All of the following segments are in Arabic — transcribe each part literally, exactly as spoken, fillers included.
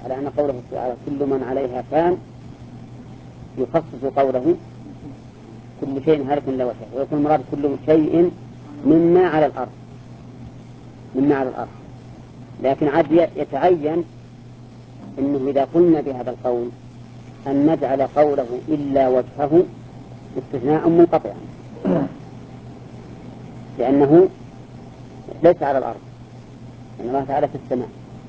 على أن قوله تعالى كل من عليها فان يخصص قوله كل شيء هالك إلا وجهه، ويكون المراد كل شيء مما على الأرض مما على الأرض. لكن عاد يتعين إنه إذا قلنا بهذا القول أن نجعل قوله إلا وجهه استثناء منقطعا، لأنه ليس على الأرض، لأن الله تعالى في السماء.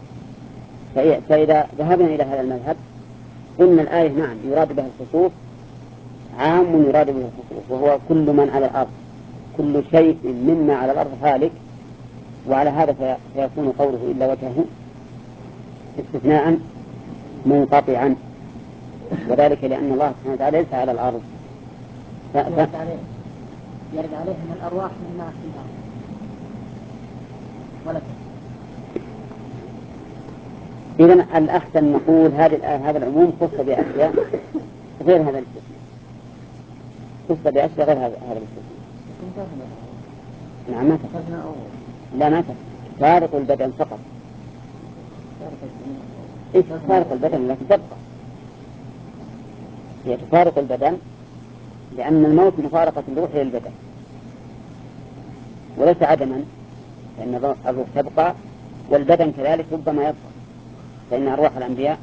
فإذا ذهبنا إلى هذا المذهب قلنا الآية نعم يراد بها الخصوص، عام يراد به الخصوص، وهو كل من على الأرض، كل شيء مما على الأرض هالك. وعلى هذا فيكون قوله إلا وجهه استثناء منقطعا، وذلك لأن الله سبحانه وتعالى ليس على الأرض. ف... ف... يرد عليه أن الأرواح مما في الأرض ولا إذن الأحسن نقول هذا هذا العموم خص بأشياء غير هذا الاستثناء، خص بأشياء غير هذا الاستثناء. نعم ما تفرق. لا ما تفرق، فارق البدن فقط. إيش فارق البدن لكن تبقى هي تفارق البدن، لأن الموت مفارقة الروح للبدن وليس عدما، لأن الروح تبقى والبدن كذلك ربما يبقى، فإن أرواح الأنبياء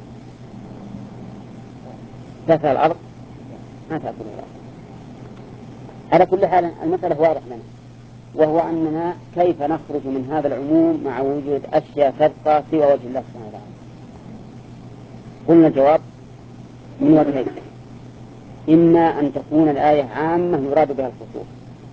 تأكل الأرض ما تأكل الأرض. على كل حال المسألة واضح لنا، وهو أننا كيف نخرج من هذا العموم مع وجود أشياء تبقى سوى وجه الله سبحانه وتعالى. قلنا الجواب من وجهين: إما أن تكون الآية عامة يراد بها الخصوص،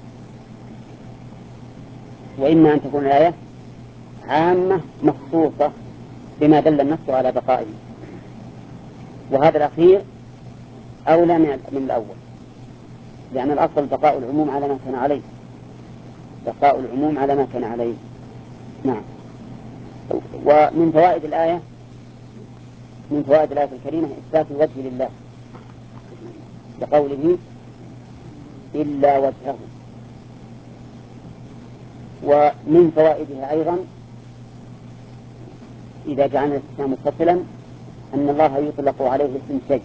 وإما أن تكون الآية عامة مخصوصة بما دل النص على بقائه، وهذا الأخير أولى من الأول، لأن الأصل بقاء العموم على ما كان عليه، بقاء العموم على ما كان عليه. نعم. ومن فوائد الآية من فوائد الآية الكريمة إثبات الوجه لله بقوله إلا وجهه. ومن فوائدها أيضا إذا جعلنا الاستثناء متصلا أن الله يطلق عليه اسم شيء،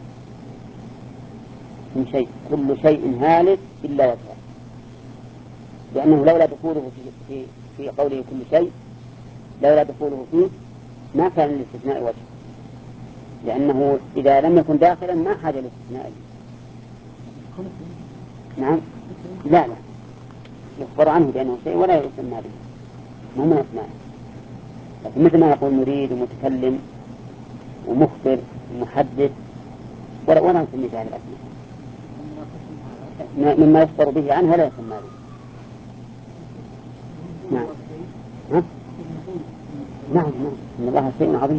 اسم شيء كل شيء هالك إلا وجهه، لأنه لولا دخوله في, في, في قوله كل شيء لولا دخوله فيه ما كان للاستثناء وجه، لأنه إذا لم يكن داخلا ما حاجة للاستثناء. نعم لا لا يخبر عنه بأنه شيء ولا يسمى به، ما من أسماء، لكن مثل ما يقول مريد ومتكلم ومخبر ومحدث ولا ولا نسمي هذه الأسماء مما يخبر به عنه ولا يسمى به. نعم ها؟ نعم نعم إن الله شيء عظيم.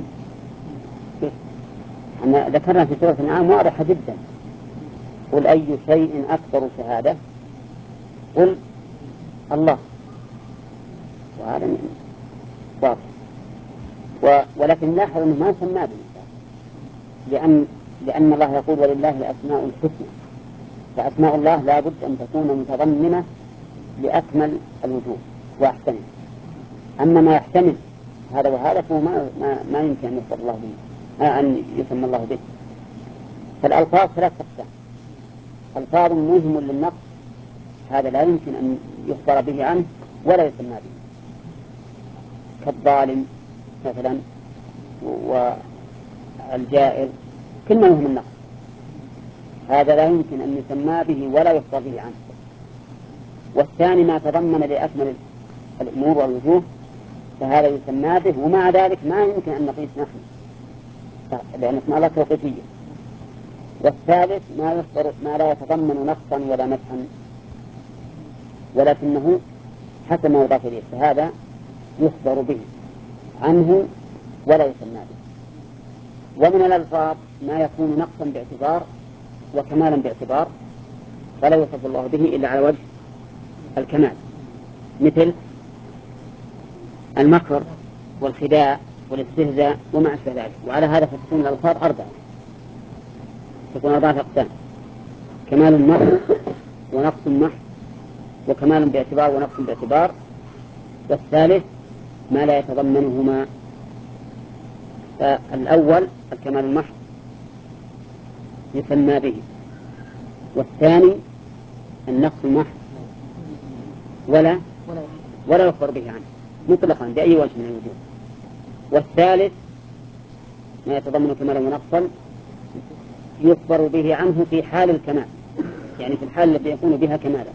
أنا ذكرنا في سورة الأنعام واضحة جدا: قل أي شيء أكبر شهادة؟ قل الله. وهذا واضح. ولكن لاحظ أنه ما سمى به، لأن لأن الله يقول ولله الأسماء الحسنى، فأسماء الله لا بد أن تكون متضمنة لأكمل الوجوه وأحسنه. أما ما يحتمل هذا وهذا فهو ما, ما, ما يمكن أن يخبر الله به، أن يسمى الله به. فالألفاظ ثلاث أقسام: ألفاظ موهم للنقص، هذا لا يمكن أن يخبر به عنه ولا يسمى به، كالظالم مثلا والجائر، كل ما يهم النقص هذا لا يمكن أن يسمى به ولا يخبر به عنه. والثاني ما تضمن لأكمل الأمور والوجوه فهذا يسمى به، ومع ذلك ما يمكن أن نقيس نحن لأن اسم الله توقيفية. والثالث ما يخبر ما لا يتضمن نقصا ولا مدحا ولكنه حسب ما يضاف إليه، فهذا يخبر به عنه ولا يسمى به. ومن الألفاظ ما يكون نقصا باعتبار وكمالا باعتبار فلا يوصف الله به إلا على وجه الكمال، مثل المكر والخداع والاستهزاء وما أشبه ذلك. وعلى هذا فتكون الألفاظ أربعة، تكون أربعة أقسام: كمال محض ونقص محض وكمال باعتبار ونقص باعتبار، والثالث ما لا يتضمنهما فالأول الكمال المحض يسمى به، والثاني النقص المحض ولا ولا يخبر به عنه مطلقا بأي وجه من الوجوه. والثالث ما يتضمن كمالا ونقصا يخبر به عنه في حال الكمال، يعني في الحال التي يكون بها كمالا،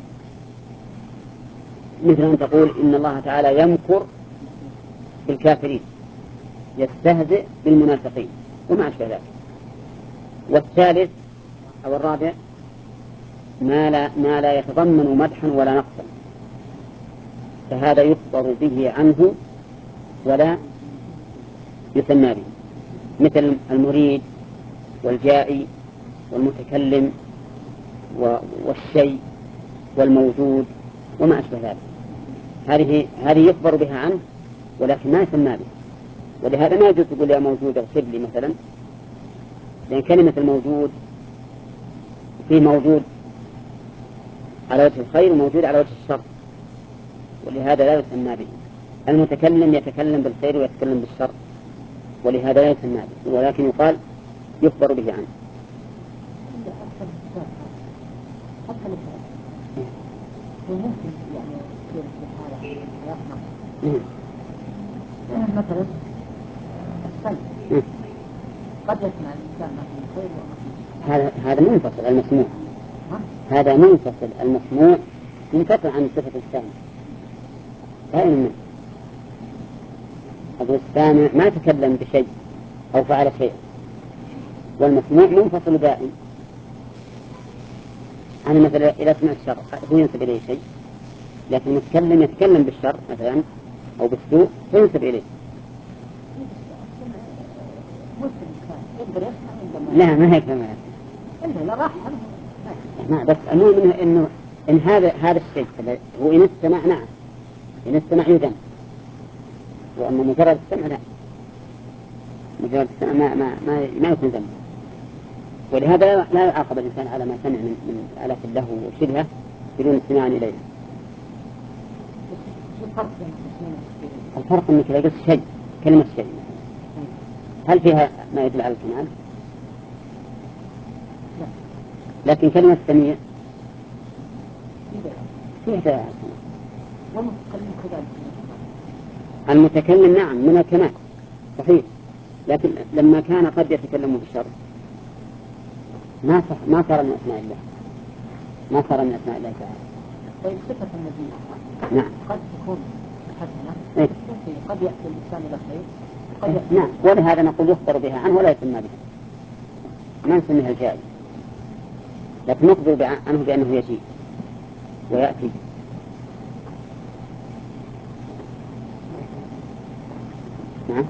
مثل أن تقول إن الله تعالى يمكر بالكافرين يستهزئ بالمنافقين وما أشبه ذلك. والثالث أو الرابع ما لا, ما لا يتضمن مدحا ولا نقصا، فهذا يخبر به عنه ولا يسمى به، مثل المريد والجائي والمتكلم والشيء والموجود وما أشبه ذلك. هذه هذه يخبر بها عنه ولكن ما يسمى به. ولهذا ما يجوز تقول يا موجود اغفر لي مثلا، لأن كلمة الموجود فيه موجود على وجه الخير وموجود على وجه الشر، ولهذا لا يسمى به. المتكلم يتكلم بالخير ويتكلم بالشر، ولهذا لا يسمى به، ولكن يقال يخبر به عنه. وممكن يعني يصير في حالة حياتنا مثلا السلب قد يسمع الإنسان ما فيه خير وما فيه. هذا هذا منفصل المسموع، هذا منفصل المسموع منفصل عن صفة السامع. دائما منه أبو السامع ما تكلم بشيء أو فعل شيء، والمسموع منفصل دائم. أنا مثلا إذا سمعت الشر هو ينسب إليه شيء، لكن المتكلم يتكلم بالشر مثلا أو بالسوء فينسب إليه. لا ما هي كما ما بس المهم إنه, إنه إن هذا هذا الشيء هو إن استمع نعم، إن استمع يذم، وأما مجرد السمع لا، مجرد السمع ما ما ما, ما يكون ذنب. ولهذا لا يعاقب الإنسان على ما سمع من من آلات اللهو وشبهه بدون استماع إليه. الفرق إنك إذا قلت شيء كلمة شيء هل فيها ما يدل على الكمال؟ لكن كلمة سميع فيها المتكلم نعم من الكمال صحيح، لكن لما كان قد يتكلم بالشر ما صح ما صار من أسماء الله، ما صار من أسماء الله تعالى. طيب صفة النبي نعم قد تكون حسنة إيه؟ قد يأتي الإنسان إلى خير قد يأتي. نعم، ولهذا نقول يخبر بها عنه ولا يسمى بها، ما نسميها الجائز، لكن نخبر عنه بأنه يجيء ويأتي. نعم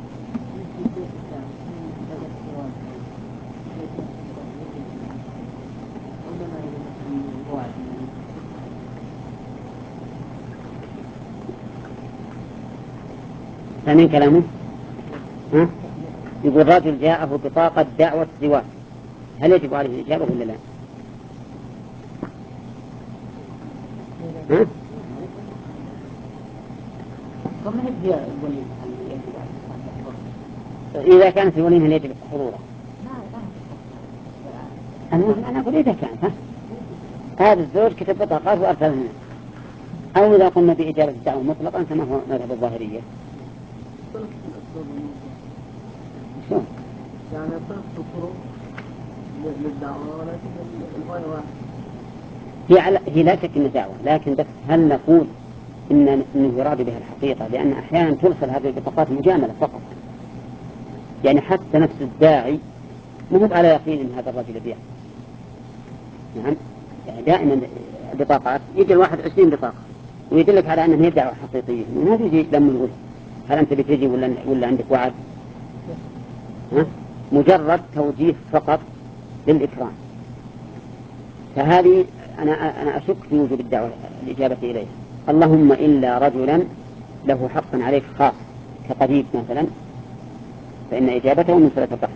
فمن كلامه ها؟ يقول رجل جاءه بطاقة دعوة زواج، هل يجب عليه الإجابة ولا لا؟ ها؟ إذا كانت الوليمة هل يجب حضوره؟ أنا أقول إذا كانت ها؟ هذا الزوج كتب بطاقات وأرسلها لنا، أو إذا قلنا بإجابة الدعوة مطلقا كما هو مذهب الظاهرية. شو؟ يعني صرف طرق للدعوة ولكن الغاية واحدة. هي على هي لا شك إن دعوة، لكن بس هل نقول إن إنه يراد بها الحقيقة؟ لأن أحيانا ترسل هذه البطاقات مجاملة فقط، يعني حتى نفس الداعي ما هو على يقين إن هذا الرجل يبيع. نعم يعني دائما البطاقات يجي الواحد عشرين بطاقة ويدلك على أنها هي دعوة حقيقية، ما بيجي لما نقول هل أنت بتجي ولا ولا عندك وعد؟ ها؟ مجرد توجيه فقط للإكرام. فهذه أنا أنا أشك في وجود الدعوة الإجابة إليه، اللهم إلا رجلا له حق عليك خاص كطبيب مثلا فإن إجابته من صلة الرحم،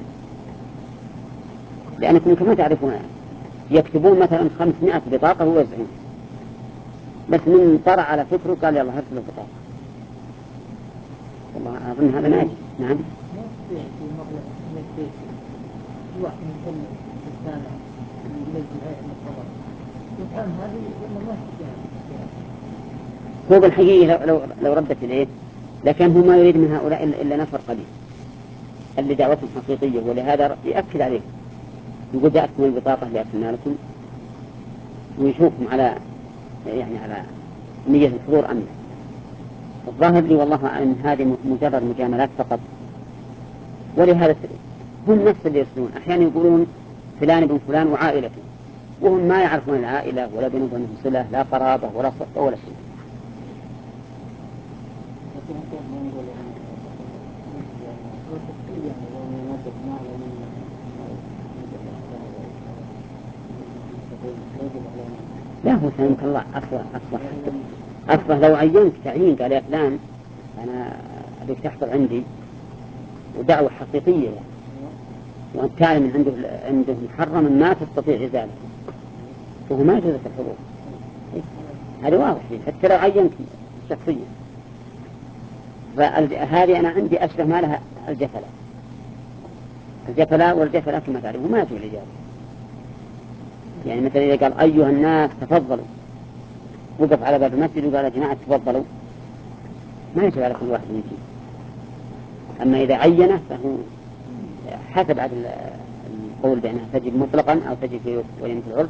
لأنكم كما تعرفون يكتبون مثلا خمسمائة بطاقة ويوزعون، بس من طرع على فكره قال يلا هرسل البطاقة، والله أظن هذا ما يجب. نعم. ما يستطيع في مبلغ من البيت واحد من كل السنة ينزل هيئة الخبر وكان هذه ولا ما يستطيع. هو بالحقيقة لو, لو, لو ردت إليه لكن هو ما يريد من هؤلاء إلا نفر قليل اللي دعوتهم حقيقية، ولهذا يأكد عليه يقول جاءتكم البطاقة اللي أرسلنا لكم ويشوفهم على يعني على نية الحضور أم لا. الظاهر لي والله أن هذه مجرد مجاملات فقط، ولهذا هم نفس اللي يرسلون أحيانا يقولون فلان ابن فلان وعائلته، وهم ما يعرفون العائلة ولا بينهم بينهم صلة لا قرابة ولا صدق ولا شيء. لا هو سلمك الله أصلا أصلا أصلا لو عينت تعيين قال يا فلان أنا أبيك تحضر عندي ودعوة حقيقية يعني. وأنت تعلم من عنده عنده محرم ما تستطيع إزالته وهو ما يجوز الحضور، هذا واضح حتى لو عينت شخصيا. فهذه أنا عندي أشبه ما لها الجفلة الجفلة والجفلة كما تعلمون ما يجوز الإجابة. يعني مثلا إذا قال أيها الناس تفضلوا وقف على باب المسجد وقال يا جماعة تفضلوا ما يجب على كل واحد يجي. أما إذا عينه فهو حسب عدل القول بأنها تجب مطلقا أو تجب في وليمة العرس.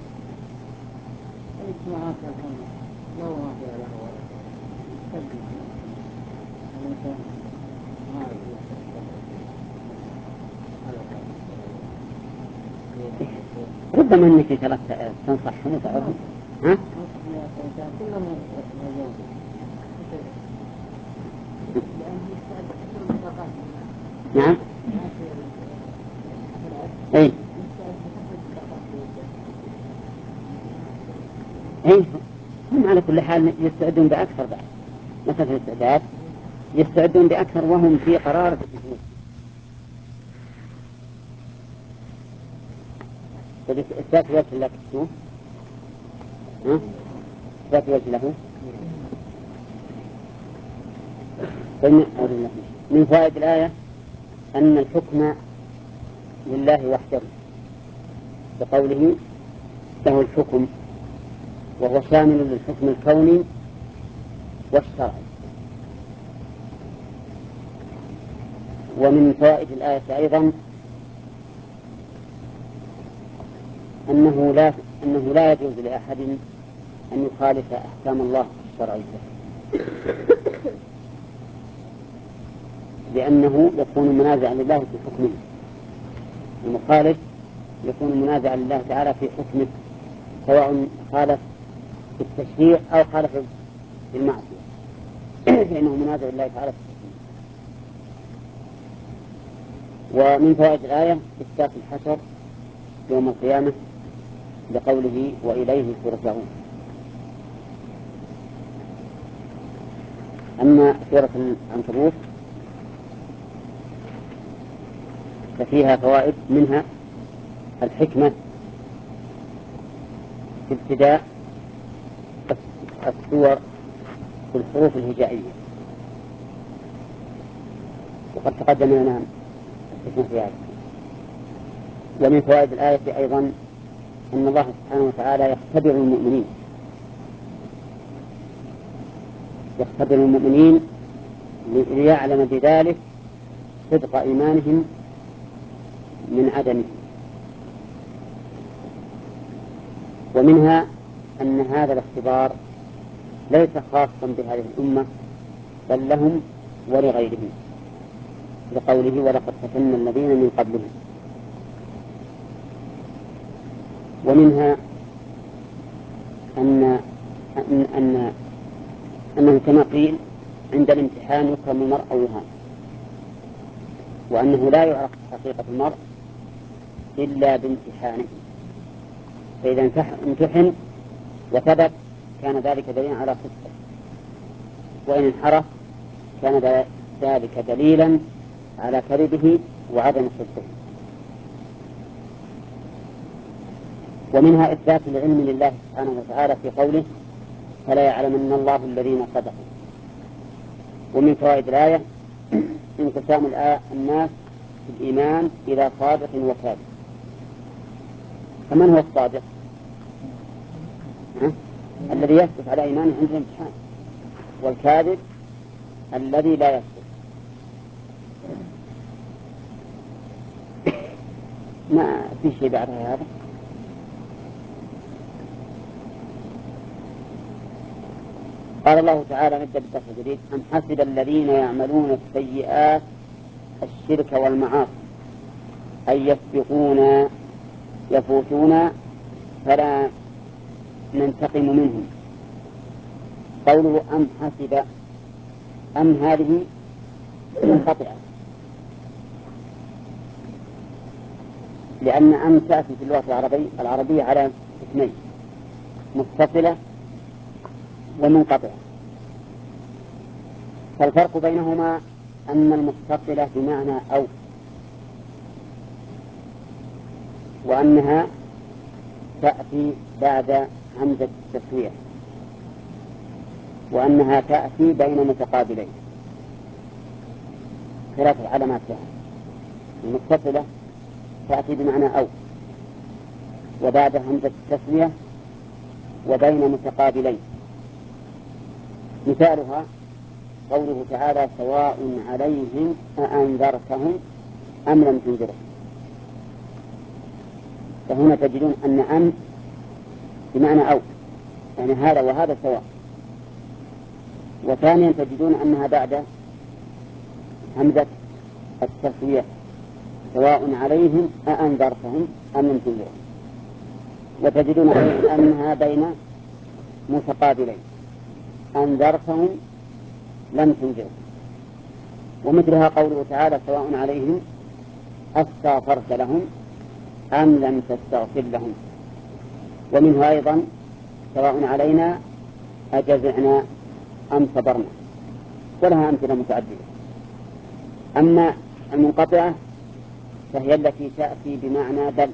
ربما أنك تنصحهم وتعرفهم. ها؟ نعم. اي اي هم على كل حال يستعدون بأكثر بعد مثلا الاستعداد يستعدون بأكثر وهم في قرار التكليف. إثبات وجه الله تكتوه ها إثبات وجه له من فوائد الآية أن الحكم لله وحده بقوله له الحكم، وهو شامل للحكم الكوني والشرعي. ومن فوائد الآية أيضا أنه لا أنه لا يجوز لأحد أن يخالف أحكام الله الشرعية، لأنه يكون منازعا لله في حكمه. المخالف يكون منازعا لله تعالى في حكمه سواء خالف في التشريع أو خالف في المعصية فإنه منازع لله تعالى في حكمه. ومن فوائد الآية إثبات الحشر يوم القيامة بقوله وإليه ترجعون. أما سورة العنكبوت ففيها فوائد منها الحكمة في ابتداء السور بالحروف الهجائية، وقد تقدم لنا الحكمة في هذا. ومن فوائد الآية أيضا أن الله سبحانه وتعالى يختبر المؤمنين يختبر المؤمنين ليعلم بذلك صدق إيمانهم من عدمه. ومنها أن هذا الاختبار ليس خاصا بهذه الأمة بل لهم ولغيرهم، لقوله ولقد فتنا الذين من قبلهم. ومنها أن أن أن أنه كما قيل عند الامتحان يكرم المرء أو يهان، وأنه لا يعرف حقيقة المرء إلا بامتحانه، فإذا امتحن وثبت كان ذلك دليلا على صدقه، وإن انحرف كان ذلك دليلا على كذبه وعدم صدقه. ومنها إثبات العلم لله سبحانه وتعالى في قوله فلا يعلمن الله الذين صدقوا. ومن فوائد الآية انقسام الناس في الإيمان إلى صادق وكاذب. فمن هو الصادق؟ ها؟ الذي يثبت على إيمانه عند الامتحان، والكاذب الذي لا يثبت. ما في شيء بعد هذا. قال الله تعالى: نبدأ بالدرس الجديد. أم حسب الذين يعملون السيئات الشرك والمعاصي أن يسبقونا يفوتونا فلا ننتقم منهم. قوله أم حسب، أم هذه منقطعة، لأن أم تأتي في اللغة العربية العربية على اسمين: متصلة ومنقطعة. فالفرق بينهما أن المتصلة بمعنى أو، وأنها تأتي بعد همزة التسوية، وأنها تأتي بين متقابلين. ثلاثة علامات لها: المتصلة تأتي بمعنى أو، وبعد همزة التسوية، وبين متقابلين. مثالها قوله تعالى: سواء عليهم أأنذرتهم أم لم تنذرهم. فهنا تجدون أن أم بمعنى أو، يعني هذا وهذا سواء. وثانيا تجدون أنها بعد همزة التسوية: سواء عليهم أأنذرتهم أم لم تنذرهم. وتجدون أنها بين متقابلين: أنذرتهم لم تنذرهم. ومثلها قوله تعالى: سواء عليهم أستغفرت لهم أم لم تستغفر لهم. ومنها أيضا: سواء علينا أجزعنا أم صبرنا. ولها أمثلة متعددة. أما المنقطعة فهي التي تأتي بمعنى بل،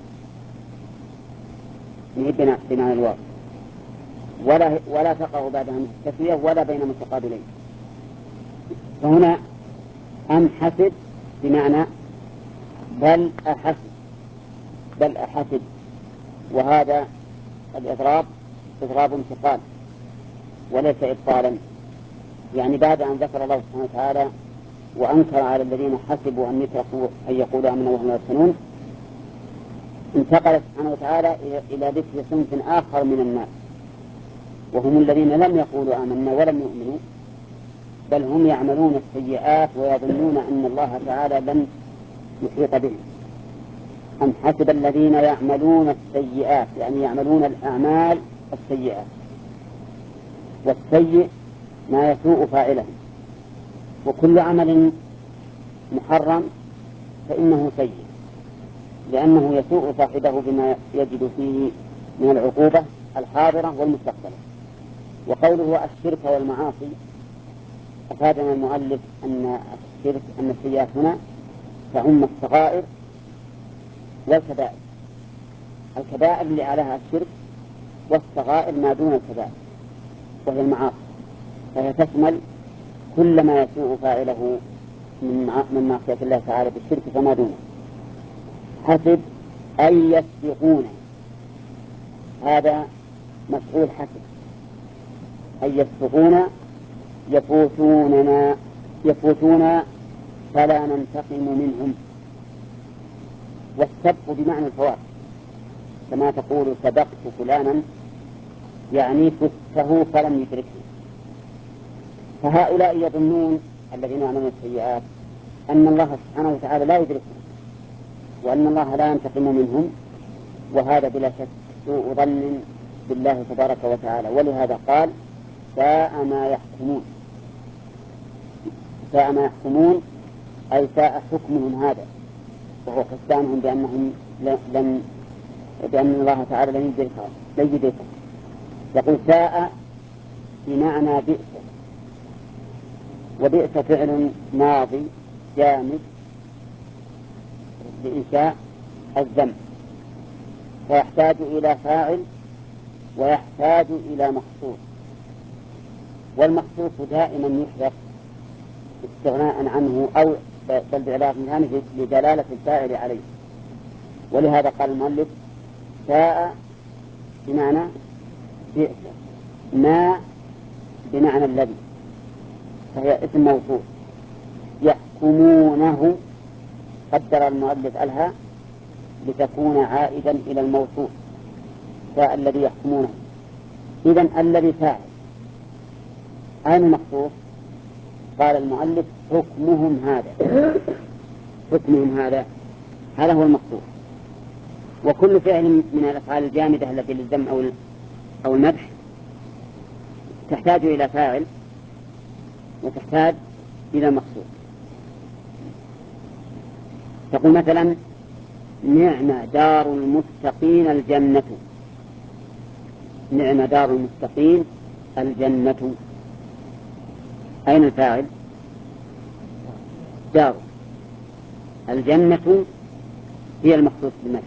بمعنى الواو، ولا, ولا تقع بعدها من التسوية ولا بين متقابلين. فهنا أم حسب بمعنى بل أحسب، بل أحسب. وهذا الإضراب إضراب انتقال وليس إبطالا. يعني بعد أن ذكر الله سبحانه وتعالى وأنكر على الذين حسبوا أن يتركوا أن يقولوا آمنا وهم لا يفتنون، انتقل سبحانه وتعالى إلى ذكر صنف آخر من الناس، وهم الذين لم يقولوا آمنا ولم يؤمنوا، بل هم يعملون السيئات ويظنون أن الله تعالى لم يحيط بهم. أم حسب الذين يعملون السيئات، يعني يعملون الأعمال السيئات. والسيء ما يسوء فاعله، وكل عمل محرم فإنه سيء، لأنه يسوء صاحبه بما يجد فيه من العقوبة الحاضرة والمستقبلة. وقوله الشرك والمعاصي، أفادنا المؤلف أن الشرك أن السيئات هنا تعم الصغائر والكبائر. الكبائر اللي عليها الشرك، والصغائر ما دون الكبائر وهي المعاصي، فهي تشمل كل ما يسوء فاعله من معصية الله تعالى بالشرك فما دونه. حسب أن يسبقون، هذا مفعول حسب. أن يسبقون يفوتوننا يفوتون فلا ننتقم منهم. والسبق بمعنى الفوات، كما تقول سبقت فلانا يعني فته فلم يدركه. فهؤلاء يظنون الذين يعملون السيئات أن الله سبحانه وتعالى لا يدركهم، وأن الله لا ينتقم منهم، وهذا بلا شك سوء ظن بالله تبارك وتعالى. ولهذا قال: ساء ما يحكمون. ساء ما يحكمون أي ساء حكمهم هذا، وهو حسانهم بأنهم لم بأن الله تعالى لن يدركهم. يقول ساء بمعنى بئس، وبئس فعل ماضي جامد لإنشاء الذنب، فيحتاج إلى فاعل ويحتاج إلى مخصوص، والمخصوص دائما يحذف استغناء عنه أو بل بعلاقة ثانية لدلالة الفاعل عليه. ولهذا قال المؤلف ساء بمعنى بئس، ما بمعنى الذي، فهي اسم موصول. يحكمونه قدر المؤلف الها لتكون عائدا إلى الموصول، ساء الذي يحكمونه. إذن الذي فاعل، أين المخصوص؟ قال المؤلف حكمهم هذا، حكمهم هذا، هذا هو المخصوص. وكل فعل من الأفعال الجامدة التي للذم أو أو المدح تحتاج إلى فاعل وتحتاج إلى مخصوص. تقول مثلا نعم دار المتقين الجنة، نعم دار المتقين الجنة، أين الفاعل؟ دار. الجنة هي المخصوص بالمدح.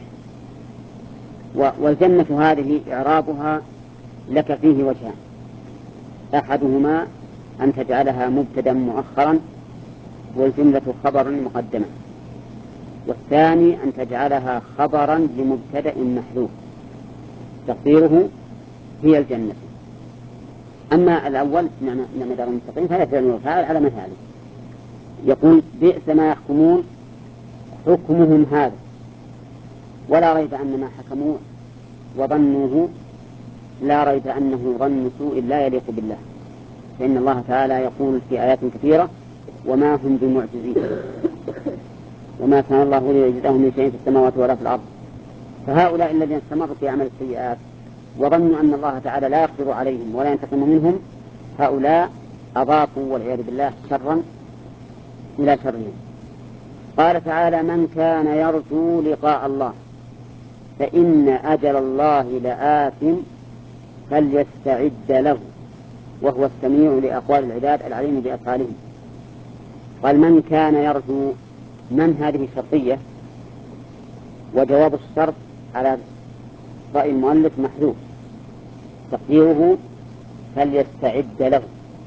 والجنة هذه إعرابها لك فيه وجهان: أحدهما أن تجعلها مبتدا مؤخرا والجملة خبرا مقدما، والثاني أن تجعلها خبرا لمبتدأ محذوف تقديره هي الجنة. أما الأول نعم دار المتقين فلا فعل وفاعل على مثاله. يقول بئس ما يحكمون حكمهم هذا، ولا ريب أن ما حكموه وظنوه لا ريب أنه ظن سوء لا يليق بالله، فإن الله تعالى يقول في آيات كثيرة وما هم بمعجزين وما كان الله ليجزيهم من شيء في السماوات ولا في الأرض. فهؤلاء الذين استمروا في عمل السيئات وظنوا أن الله تعالى لا يقدر عليهم ولا ينتقم منهم، هؤلاء أضافوا والعياذ بالله شرا إلى شرهم. قال تعالى من كان يرجو لقاء الله فإن أجل الله لآت فليستعد له وهو السميع لأقوال العباد العليم بأفعالهم. قال من كان يرجو، من هذه شرطية، وجواب الشرط على رأي المؤلف محذوف تقديره فليستعد له.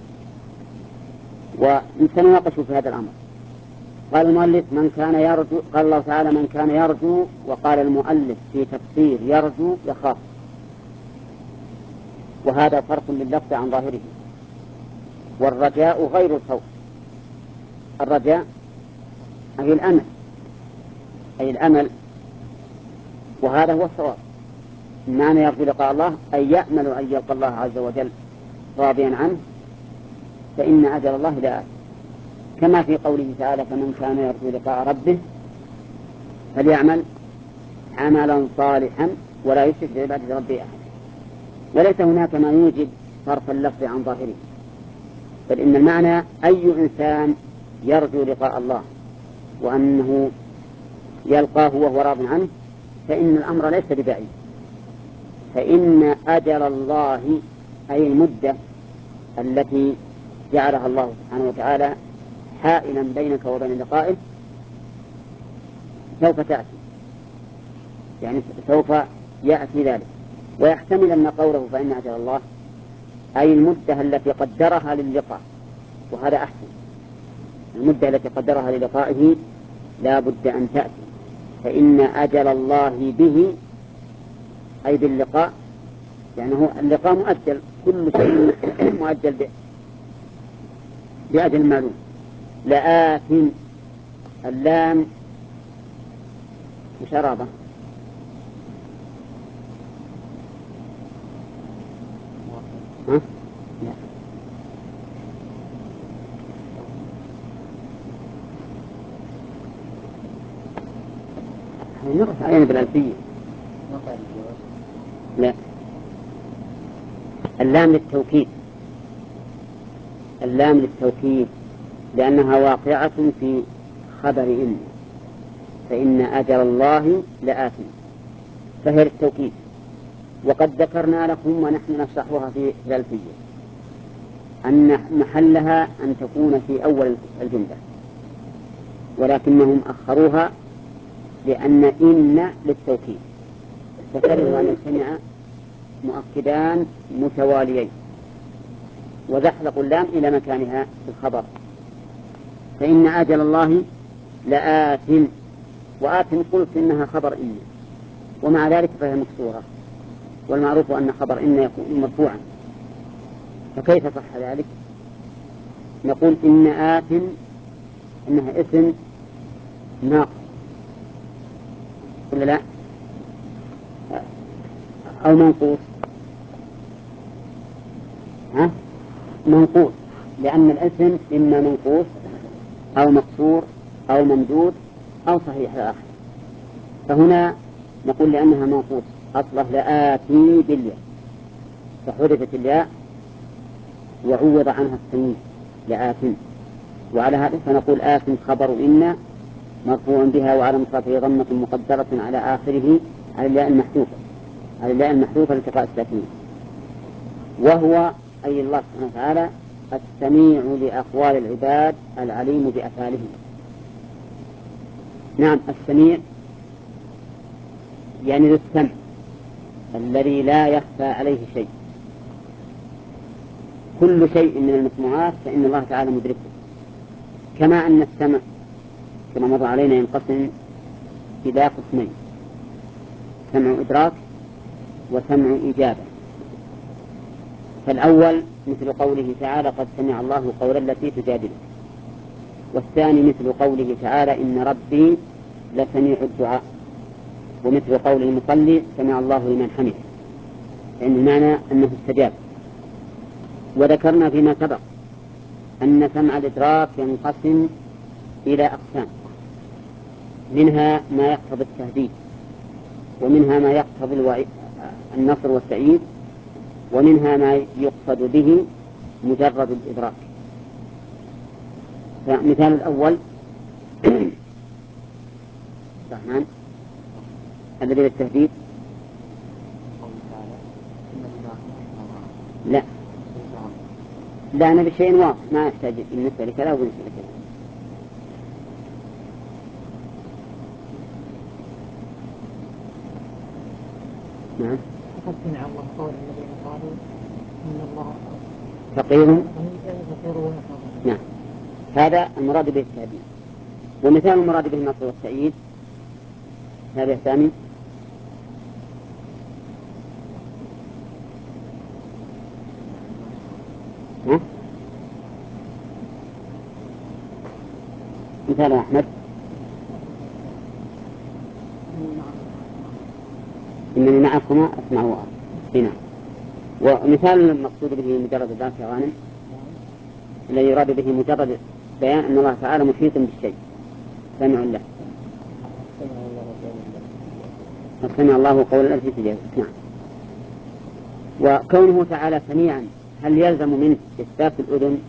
وسنناقش في هذا الأمر. قال المؤلف من كان يرجو، قال الله تعالى من كان يرجو، وقال المؤلف في تفسير يرجو يخاف، وهذا فرق لللفظ عن ظاهره. والرجاء غير الخوف، الرجاء أي الأمل، أي الأمل، وهذا هو الصواب. معنى يرجو لقاء الله أي يأمل أن يلقى الله عز وجل راضيا عنه فإن أجل الله لآت، كما في قوله تعالى فمن كان يرجو لقاء ربه فليعمل عملا صالحا ولا يشرك بعبادة ربه أحد. وليس هناك ما يوجب صرف اللفظ عن ظاهره، بل إن المعنى أي إنسان يرجو لقاء الله وأنه يلقاه وهو راض عنه فإن الأمر ليس ببعيد. فإن أجل الله أي المدة التي جعلها الله سبحانه وتعالى حائلا بينك وبين لقائه سوف تأتي، يعني سوف يأتي ذلك. ويحتمل أن قوله فإن أجل الله أي المدة التي قدرها للقاء، وهذا أحسن. المدة التي قدرها للقائه لا بد أن تأتي. فإن أجل الله به أي باللقاء، يعني هو اللقاء مؤجل، كل شيء مؤجل بأجل معلوم. لآت اللام مشربة ها؟ لا. نقص علينا بالألفية. لا، اللام للتوكيد، اللام للتوكيد لأنها واقعة في خبر إن، فإن أجل الله لآت، فهي للتوكيد. وقد ذكرنا لكم ونحن نشرحها في الألفية أن محلها أن تكون في أول الجملة، ولكنهم أخروها لأن إن للتوكيد فكرهوا أن يجتمع مؤكدان متواليين وزحلقوا اللام إلى مكانها في الخبر. فإن أجل الله لآت، وآت قلت إنها خبر إن، ومع ذلك فهي مكسورة، والمعروف أن خبر إن يكون مرفوعا، فكيف صح ذلك؟ نقول إن آت إنها اسم ناقص ولا لا، أو منقوص؟ ها؟ منقوص، لأن الاسم إما منقوص أو مقصور أو ممدود أو صحيح الآخر، فهنا نقول لأنها منقوص أصله لآتي بالياء، فحذفت الياء وعوض عنها التنوين لآت، وعلى هذا فنقول آت خبر إن مرفوع بها وعلى مصرفه ضمة مقدرة على آخره على الياء المحذوفة على الياء المحذوفة لالتقاء الساكنين، وهو أي الله سبحانه وتعالى السميع لأقوال العباد العليم بأفعالهم. نعم، السميع يعني ذو السمع الذي لا يخفى عليه شيء، كل شيء من المسموعات فإن الله تعالى مدركه، كما أن السمع كما مر علينا ينقسم إلى قسمين: سمع إدراك وسمع إجابة. فالأول مثل قوله تعالى قد سمع الله قول التي تجادلك، والثاني مثل قوله تعالى إن ربي لسميع الدعاء، ومثل قول المصلي سمع الله لمن حمده، لأن المعنى أنه استجاب. وذكرنا فيما سبق أن سمع الإدراك ينقسم إلى أقسام، منها ما يقتضي التهديد، ومنها ما يقتضي النصر والتأييد، ومنها ما يقصد به مجرد الإدراك. فمثال الأول الرحمن الذي للتهديد، لا لا أنا بشيء واضح ما يحتاج بالنسبة لكذا وبالنسبة لكذا. نعم، قد سمع الله قول الذين قالوا إن الله فقير. نعم، هذا المراد به التهديد. ومثال المراد به النصر والتأييد هذا الثاني ها؟ مثال أحمد إنني معكما أسمع وأرى. هنا ومثال المقصود به مجرد ذات غانم الذي يراد به مجرد بيان أن الله تعالى محيط بالشيء، سمع له. سمع الله قول التي تجادلك. نعم. وكونه تعالى سميعا هل يلزم منه إثبات الأذن؟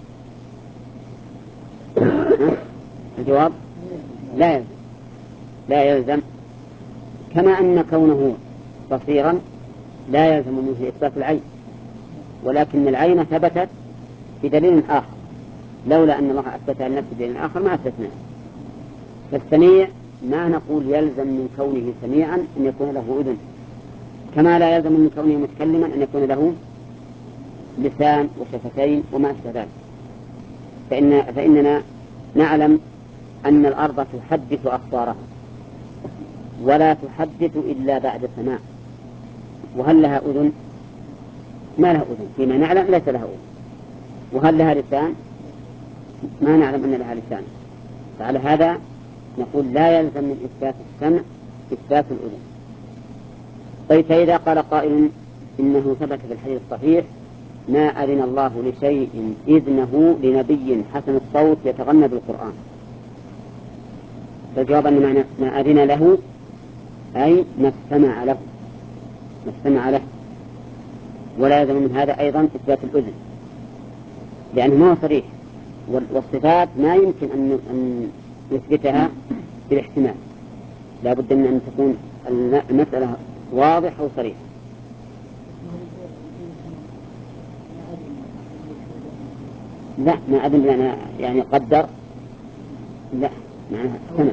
الجواب لا يلزم، لا يلزم، كما أن كونه بصيرا لا يلزم منه إثبات العين، ولكن العين ثبتت بدليل آخر، لولا أن الله أثبتها لنفسه بدليل آخر ما أثبتناه. فالسميع ما نقول يلزم من كونه سميعا أن يكون له أذن، كما لا يلزم من كونه متكلما أن يكون له لسان وشفتين وما أشبه ذلك. فإن فإننا نعلم أن الأرض تحدث أخبارها ولا تحدث إلا بعد سماع، وهل لها أذن؟ ما لها أذن، فيما نعلم ليس لها أذن. وهل لها لسان؟ ما نعلم أن لها لسان. فعلى هذا نقول لا يلزم من إثبات السمع إثبات الأذن. طيب، فإذا قال قائل إنه ثبت في الحديث الصحيح ما أذن الله لشيء إذنه لنبي حسن الصوت يتغنى بالقرآن، فالجواب أن معنى ما أذن له أي ما استمع له، ما استمع له، ولا يلزم من هذا أيضا إثبات الأذن، لأنه ما هو صريح، والصفات ما يمكن أن أن نثبتها بالاحتمال، لا بد من أن تكون المسألة واضحة وصريحة. لا، ما أذن لنا يعني قدر، لا معناها استمع،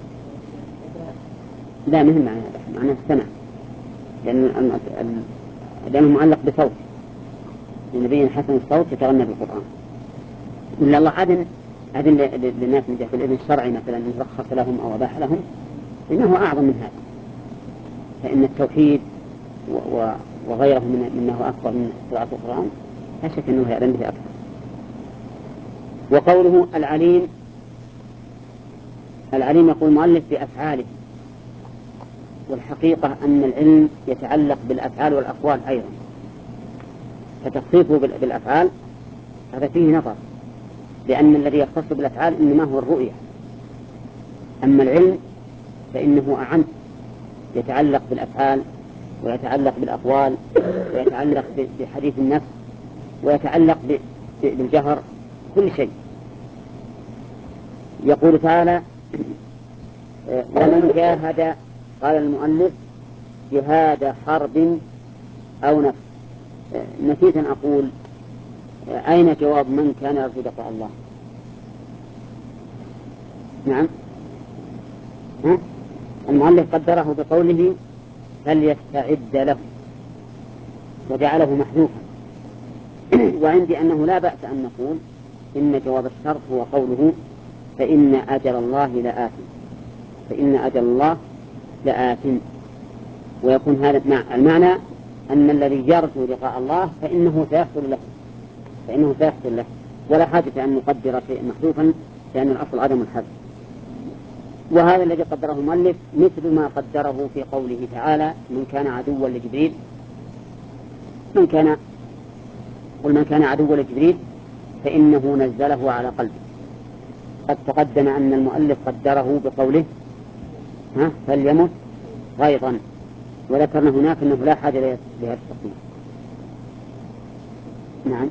لا مهم معناها معناها استمع، لأن لأنه معلق بصوت النبي حسن الصوت يتغنى بالقرآن. إلا الله أذن هذه للناس من جهة الإذن الشرعي مثلا إن رخص لهم أو أباح لهم إنه أعظم من هذا، فإن التوحيد وغيره من منه أكبر من قراءة القرآن لا شك أنه يعلم به أكثر. وقوله العليم، العليم يقول المؤلف بأفعاله، والحقيقة أن العلم يتعلق بالأفعال والأقوال أيضا، فتخصيصه بالأفعال هذا فيه نظر، لأن الذي يختص بالأفعال إنما هو الرؤية، أما العلم فإنه أعم، يتعلق بالأفعال ويتعلق بالأقوال ويتعلق بحديث النفس ويتعلق بالجهر، كل شيء. يقول تعالى ومن جاهد، قال المؤلف جهاد حرب أو نفس. نسيت أن أقول أين جواب من كان يرجو لقاء الله؟ نعم، ها؟ المؤلف قدره بقوله فليستعد له وجعله محذوفا، وعندي أنه لا بأس أن نقول إن جواب الشرط هو قوله فإن أجل الله لآت، فإن أجل الله لآت، ويكون هذا المعنى أن الذي يرجو لقاء الله فإنه سيحصل له، فإنه سيحصل له، ولا حاجة أن نقدر شيء محذوفا لأن الأصل عدم الحذف. وهذا الذي قدره المؤلف مثل ما قدره في قوله تعالى من كان عدوا لجبريل، من كان قل من كان عدوا لجبريل فإنه نزله على قلبه. قد تقدم أن المؤلف قدره بقوله ها فليمت غيظا، وذكرنا هناك أنه لا حاجة لهذا التقدير. نعم،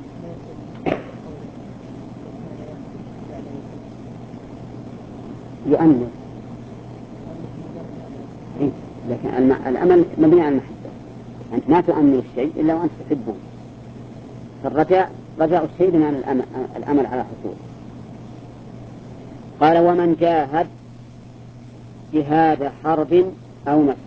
يؤمن، لكن الأمل مبني على المحبة، أنت ما تؤمن الشيء إلا وأنت تحبه، فالرجاء رجاء الشيء بمعنى الأمل, الأمل على حصوله. قال ومن جاهد جهاد حرب أو نفس.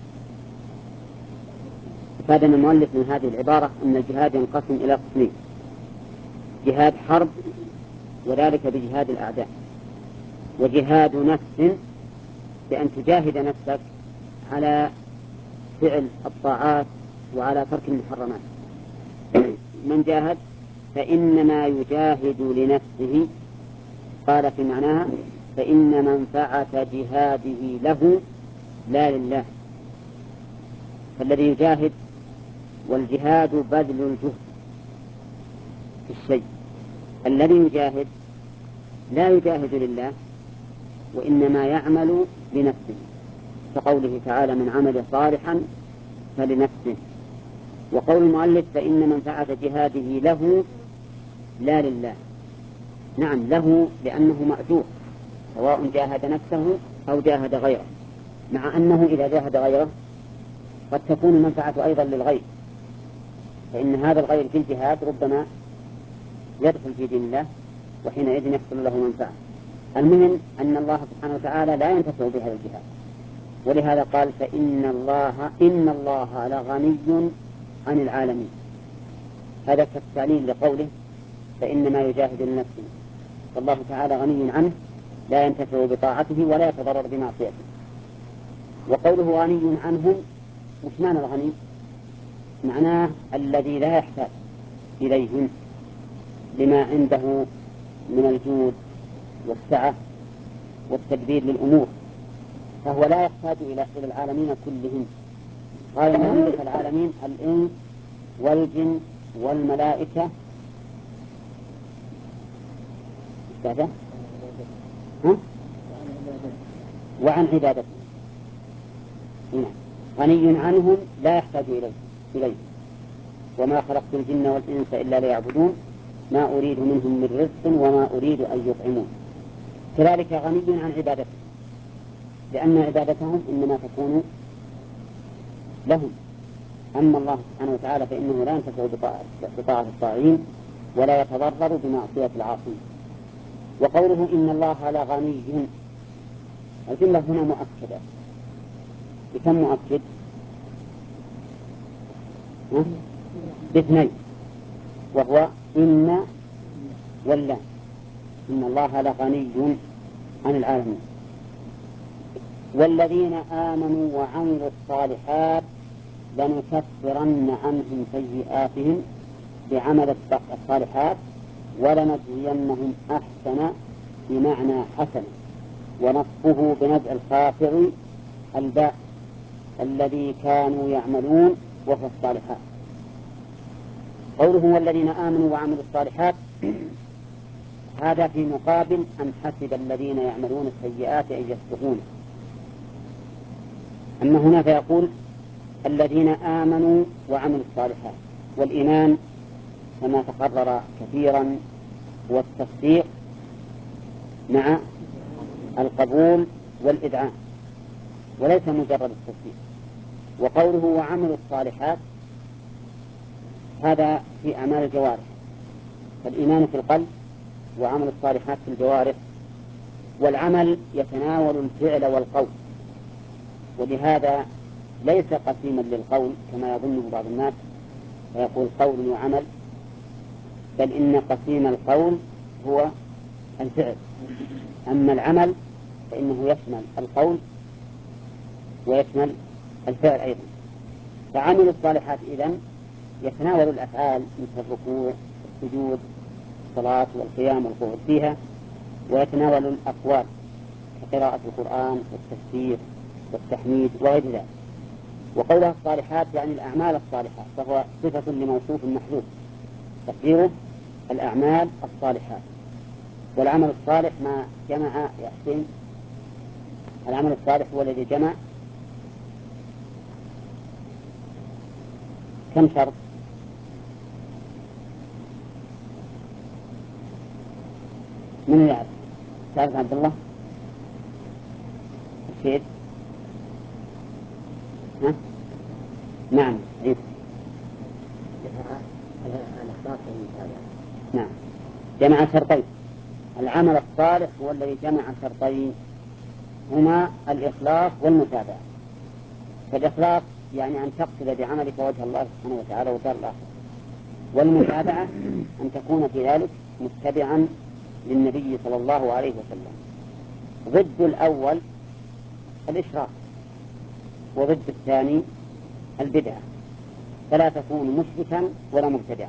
فادنا المؤلف من هذه العبارة أن الجهاد ينقسم إلى قسمين: جهاد حرب وذلك بجهاد الأعداء، وجهاد نفس بأن تجاهد نفسك على فعل الطاعات وعلى ترك المحرمات. من جاهد فإنما يجاهد لنفسه، قال في معناها فإن منفعة جهاده له لا لله، فالذي يجاهد، والجهاد بذل الجهد في الشيء، الذي يجاهد لا يجاهد لله وإنما يعمل لنفسه، كقوله تعالى من عمل صالحا فلنفسه. وقول المؤلف فإن منفعة جهاده له لا لله، نعم له لأنه مأجور سواء جاهد نفسه أو جاهد غيره، مع أنه إذا جاهد غيره قد تكون المنفعة أيضا للغير، فإن هذا الغير في الجهاد ربما يدخل في دين الله وحينئذ يحصل له منفعة. المهم أن الله سبحانه وتعالى لا ينتفع بهذا الجهاد، ولهذا قال فإن الله إن الله لغني عن العالمين، هذا كالتعليل لقوله فإنما يجاهد لنفسه، والله تعالى غني عنه لا ينتفع بطاعته ولا يتضرر بمعصيته. وقوله غني عنهم، وش معنى الغني؟ معناه الذي لا يحتاج إليهم لما عنده من الجود والسعة والتدبير للأمور، فهو لا يحتاج إلى العالمين كلهم. قال من العالمين الإنس والجن والملائكة ها؟ وعن عبادته، غني عنهم لا يحتاج إليه. وما خلقت الجن والإنس إلا ليعبدون ما أريد منهم من رزق وما أريد أن يطعمون. كذلك غني عن عبادته، لأن عبادتهم إنما تكون لهم، أما الله سبحانه وتعالى فإنه لا ينتفع بطاعة الطاعين ولا يتضرر بمعصية العاصين. وقوله إن الله لغني، الجملة هنا مؤكدة، بكم مؤكد؟ باثنين، وهو إن واللام، إن الله لغني عن العالمين. والذين آمنوا وعملوا الصالحات لنكفرن عنهم سيئاتهم بعمل الصالحات ولنجزينهم أحسن بمعنى حسن، ونصفه بنزع الخافض الباء الذي كانوا يعملون وهو الصالحات. قوله والذين آمنوا وعملوا الصالحات هذا في مقابل أم حسب الذين يعملون السيئات أن يسبقون. أما هنا فيقول الذين آمنوا وعملوا الصالحات، والإيمان كما تقرر كثيرا هو التصديق مع القبول والإذعان وليس مجرد التصديق. وقوله وعملوا الصالحات هذا في أعمال الجوارح، فالإيمان في القلب وعمل الصالحات في الجوارح، والعمل يتناول الفعل والقول، ولهذا ليس قسيما للقول كما يظنه بعض الناس فيقول قول وعمل، بل إن قسيم القول هو الفعل، أما العمل فإنه يشمل القول ويشمل الفعل أيضا. فعمل الصالحات إذن يتناول الأفعال مثل الركوع والسجود الصلاة والقيام والقعود فيها، ويتناول الأقوال كقراءة القرآن والتفسير والتحميد وغير ذلك. وقولها الصالحات يعني الأعمال الصالحات، فهو صفة لموصوف محذوف تقديره الأعمال الصالحات. والعمل الصالح ما جمع يا حسين، العمل الصالح هو الذي جمع كم شرط؟ من يعرف؟ تعرف عبد الله؟ كيف؟ ها؟ نعم عيد. نعم جمع شرطين. العمل الصالح هو الذي جمع شرطين هما الإخلاص والمتابعة. فالإخلاص يعني أن تقصد بعملك وجه الله سبحانه وتعالى ودار الآخرة، والمتابعة أن تكون في ذلك متبعا للنبي صلى الله عليه وسلم. ضد الأول الإشراك، وضد الثاني البدعة، فلا تكون مشركا ولا مبتدعا.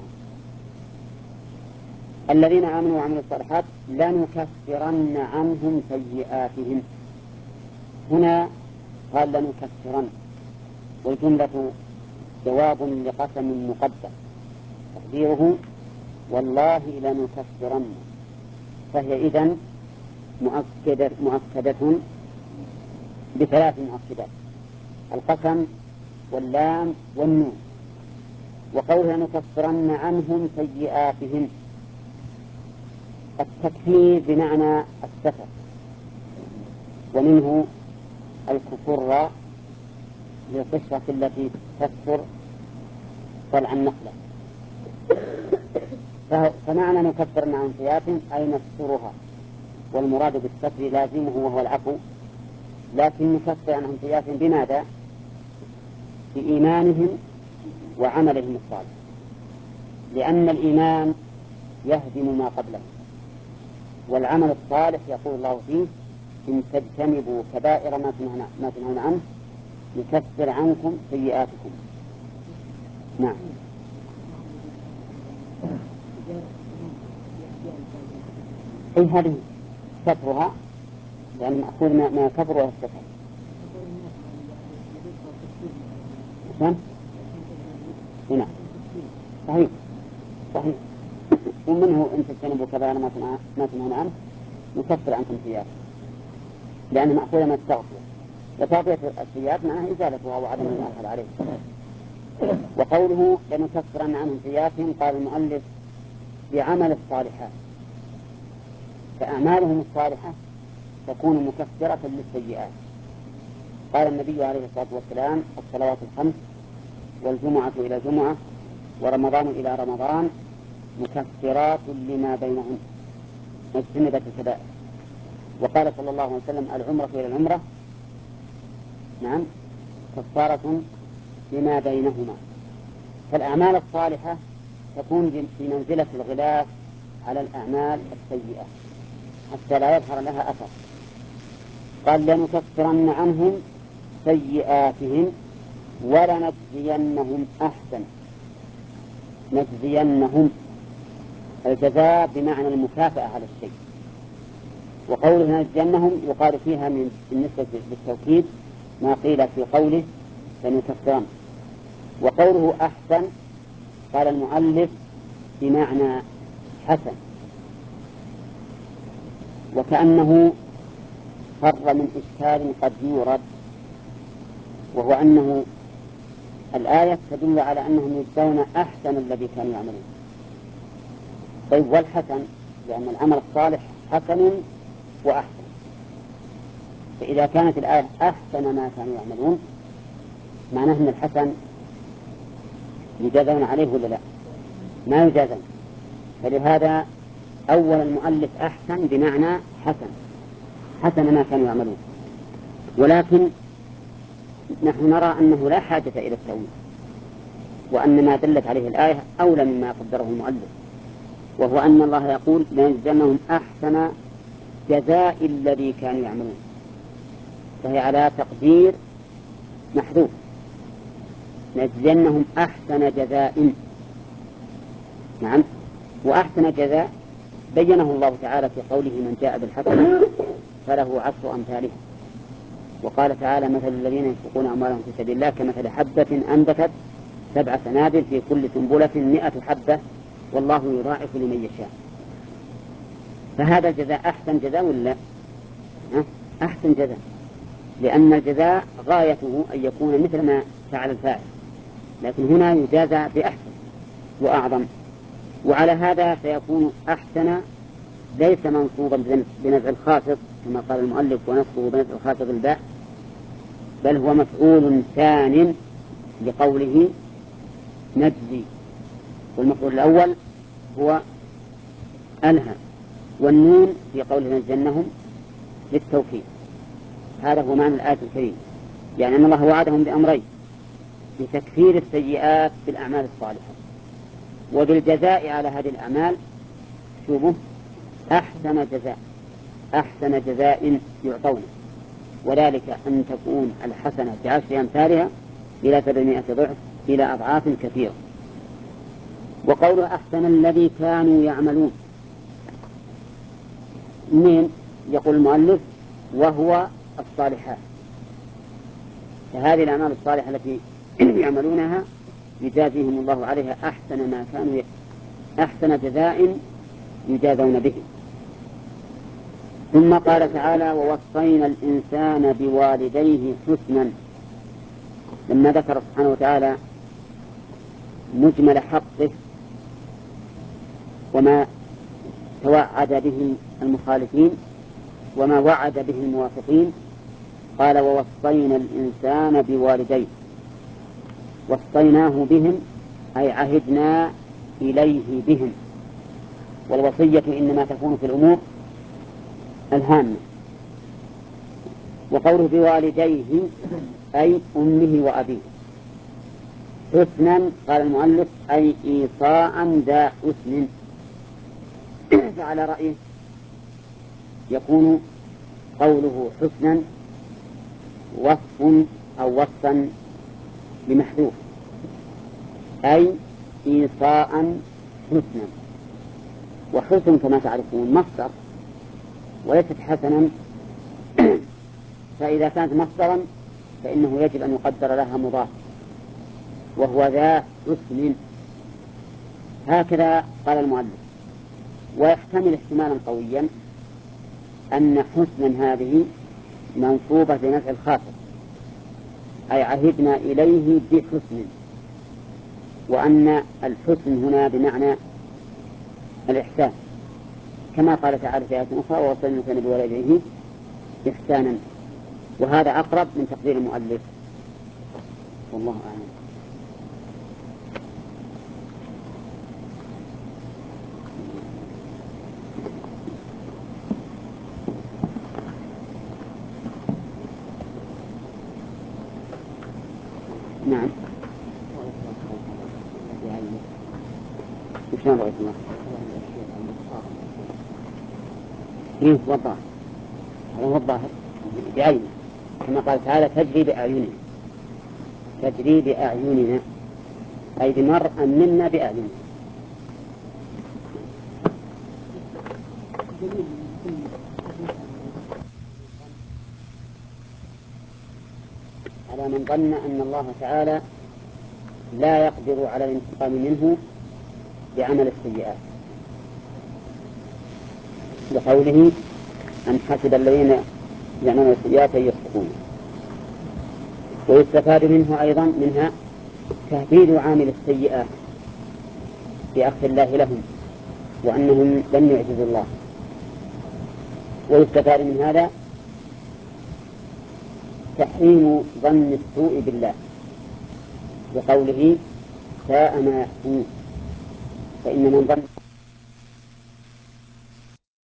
الذين آمنوا وعملوا الصالحات لنكفرن عنهم سيئاتهم. هنا قال لنكفرن، والجملة جواب لقسم مقدم تقديره والله لنكفرن، فهي إذن مؤكدة, مؤكدة بثلاث مؤكدات: القسم واللام والنون. وقولها لنكفرن عنهم سيئاتهم، التكفير بمعنى السفر، ومنه الكفر هي القشرة التي تكفر طلع النخلة. فمعنى نكفرن عن سيئاتهم أي نسترها، والمراد بالستر لازمه وهو العفو، لكن نكفر عنهم سيئاتهم بماذا؟ بإيمانهم وعملهم الصالح، لأن الإيمان يهدم ما قبله، والعمل الصالح يقول الله فيه إن تجتنبوا كبائر ما تنهون عنه يكفر عنكم سيئاتكم. نعم. أي هذه كفرها يعني مأخوذ ما كفر ويستفر. نعم هنا صحيح صحيح. ومنه إن تجتنبوا كبائر ما تنهون عنه يكفر عنكم سيئاتكم، لأن مأخوذ ما تغفر، وتغفية السيئات معناها إزالتها وعدم الآخر عليه. وقوله لنكفرن عنهم سيئاتهم قال المؤلف بعمل الصالحات، فأعمالهم الصالحة تكون مكفرة للسيئات. قال النبي عليه الصلاة والسلام الصلوات الخمس والجمعة إلى جمعة ورمضان إلى رمضان مكفرات لما بينهن واجتنبت الكبائر. وقال صلى الله عليه وسلم العمرة إلى العمرة نعم كفارة لما بينهما. فالأعمال الصالحة تكون في منزلة الغلاف على الأعمال السيئة، حتى لا يظهر لها أثر. قال لنكفرن عنهم سيئاتهم ولنجزينهم أحسن. نجزينهم الجزاء بمعنى المكافأة على الشيء، وقوله نجزينهم يقال فيها من بالنسبة للتوكيد ما قيل في قوله لنكفرن. وقوله أحسن قال المؤلف بمعنى حسن، وكأنه فر من إشكال قد يورد، وهو أنه الآية تدل على أنهم يجزون أحسن الذي كانوا يعملون. طيب والحسن؟ لأن العمل الصالح حسن وأحسن، فإذا كانت الآية أحسن ما كانوا يعملون معناه أن الحسن يجازون عليه ولا لا؟ ما يجازون. فلهذا أول المؤلف أحسن بمعنى حسن، حسن ما كانوا يعملون. ولكن نحن نرى أنه لا حاجة إلى التأويل، وأن ما دلت عليه الآية أولى مما قدره المؤلف، وهو أن الله يقول لنجزينهم أحسن جزاء الذي كانوا يعملون، فهي على تقدير محذوف، نجزينهم أحسن جزاء. نعم، وأحسن جزاء بينه الله تعالى في قوله من جاء بالحسنة فله عشر أمثالها. وقال تعالى مثل الذين ينفقون أموالهم في سبيل الله كمثل حبة أنبتت سبع سنابل في كل سنبلة مئة حبة والله يضاعف لمن يشاء. فهذا الجزاء أحسن جزاء ولا أحسن جزاء؟ لأن الجزاء غايته أن يكون مثل ما فعل الفاعل، لكن هنا يجازى بأحسن وأعظم. وعلى هذا فيكون أحسن ليس منصوبا بنزع الخافض كما قال المؤلف ونصبه بنزع الخافض الباء، بل هو مفعول ثان لقوله نجزي، والمفعول الأول هو ألها، والنون في قوله نجزينهم للتوكيد. هذا هو معنى الآية الكريمة، يعني أن الله وعدهم بأمرين: بتكفير السيئات بالأعمال الصالحة، وبالجزاء على هذه الأعمال شوفوا أحسن جزاء، أحسن جزاء يعطونه، وذلك أن تكون الحسنة بعشر أمثالها إلى سبعمائة ضعف إلى أضعاف كثيرة. وقول أحسن الذي كانوا يعملون، من يقول المؤلف وهو الصالحات، فهذه الأعمال الصالحة التي يعملونها يجازيهم الله عليها أحسن ما كانوا ي... أحسن جزاء يجازون به. ثم قال تعالى ووصينا الإنسان بوالديه حسنا، لما ذكر سبحانه وتعالى مجمل حقه وما توعد به المخالفين وما وعد به الموافقين، قال ووصينا الإنسان بوالديه. وصيناه بهم أي عهدنا إليه بهم، والوصية إنما تكون في الأمور الهامة. وقوله بوالديه أي أمه وأبيه. حسنا قال المؤلف أي إيصاء ذا حسن، فعلى رأيه يكون قوله حسنا وصف أو وصفا لمحذوف، أي إيصاء حسنا. وحسن كما تعرفون مصدر وليست حسنا، فإذا كانت مصدرا فإنه يجب أن يقدر لها مضاف وهو ذا حسن. هكذا قال المؤلف. ويحتمل احتمالا قويا أن حسنا هذه منصوبة بنفع الخافض أي عهدنا إليه بحسن، وأن الحسن هنا بمعنى الإحسان كما قال تعالى في آية أخرى ووصينا الإنسان بوالديه إحسانا، وهذا أقرب من تقدير المؤلف والله أعلم. نعم. وشلون رأيت الله؟ فيه هو الظاهر، هذا هو الظاهر بعينه، كما قال تعالى تجري بأعيننا، تجري بأعيننا أي بمرء منا بأعيننا. على من ظن أن الله تعالى لا يقدر على الانتقام منه بعمل السيئات، لقوله أن حسب الذين يعملون السيئات يسقطون. ويستفاد منه أيضا منها تهديد عامل السيئات بأخذ الله لهم وأنهم لن يعجزوا الله. ويستفاد من هذا تحريم ظن السوء بالله بقوله ساء ما يحكمون، فإن من ظن